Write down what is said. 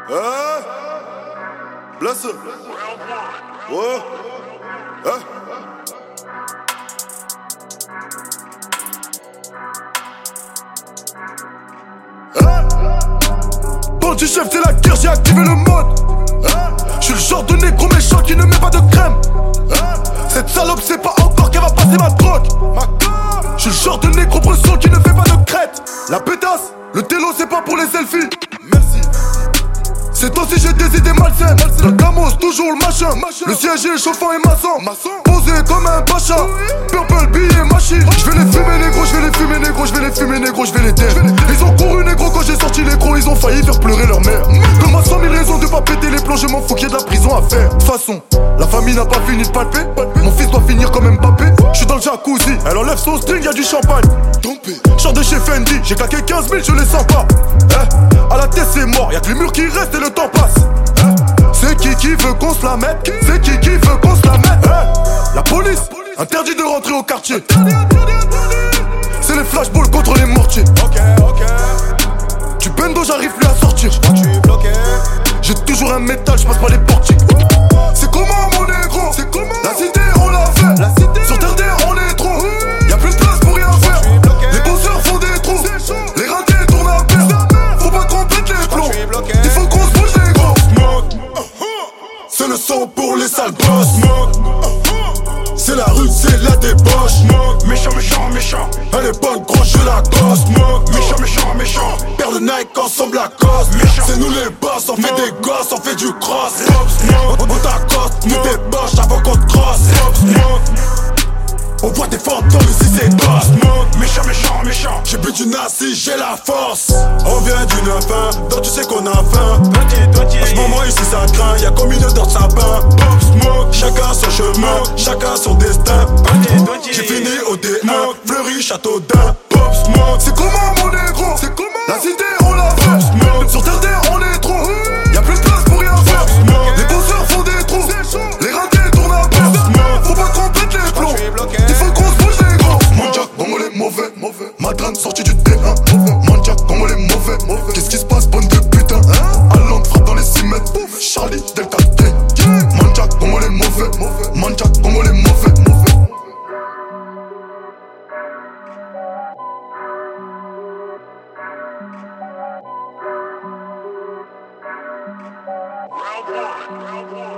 Hein? Blesse. Ouais. Hein? Bandit chef, c'est la guerre, j'ai activé le mode. Je suis le genre de négro méchant qui ne met pas de crème. Cette salope sait pas encore qu'elle va passer ma drogue. Je suis le genre de négro bresson qui ne fait pas de crête. La pétasse, le télo c'est pas pour les selfies. Merci. C'est aussi j'ai des idées malsaines. Dans le camos, toujours le machin. Le siège est chauffant et maçon. Posé comme un pacha. Purple, billet, machine. Je vais les fumer négro, je vais les fumer négro, je vais les fumer négro, je vais les dead. Ils ont couru négro quand j'ai sorti les gros, ils ont failli faire pleurer leur mère. Comme à 100 000 raisons de pas péter les plombs, je m'en fous qu'il y ait de la prison à faire. De toute façon, la famille n'a pas fini de palper. Mon fils doit finir comme Mbappé. Je suis dans le jacuzzi, elle enlève son string, y'a du champagne. Genre de chez Fendi, j'ai claqué 15 000, je les sens pas. À la tête c'est mort, y'a que les murs qui restent et le temps passe. C'est qui veut qu'on se la mette? C'est qui veut qu'on se la mette? La police, interdit de rentrer au quartier. C'est les flashballs contre les mortiers. Du bendo j'arrive plus à sortir. J'ai toujours un métal, j'passe pas les portiques. C'est comment mon négro? C'est comment? La cité on l'a fait. Sur terre d'air on est trop. Y'a plus de place pour rien faire. Les bosseurs font des trous. Les ratés tournent à perte. Faut pas qu'on pète les plombs. Il faut qu'on se bouge les gros. C'est le son pour les sales boss. C'est la rue, c'est la débauche. Méchant, méchant, méchant. Elle est bonne, gros, je la gosse. Méchant, méchant, méchant. Paire de Nike ensemble la cause. C'est nous les boss, on fait des gosses, on fait du cross. On t'accoste, nous débauche avant qu'on te crosse. On voit des fantômes ici c'est boss. Méchant, méchant, méchant. J'ai bu du nasi, j'ai la force. On vient d'une fin, donc tu sais qu'on a faim. En ce moment ici ça craint, y'a comme une odeur de sapin. Chacun son chemin, chacun son destin. J'ai fini au D1, Fleury, Châteaudun. C'est comment mon négro? C'est comment? La cité on l'a fait. Sur terre d'air on est trop. Y'a plus de place pour rien faire. Les bosseurs font des trous. Les ratés tournent à perte. Faut pas qu'on pète les plombs. Il faut qu'on se bouge les gros. Manjac, comment les mauvais. Madran sorti du T1. Manjac, comment les mauvais. Qu'est-ce qui se passe, bonne de putain? Allende frappe dans les 6 mètres. Charlie, Delta T. Manjac, comment les mauvais. Manjac, comment les mauvais. Round one.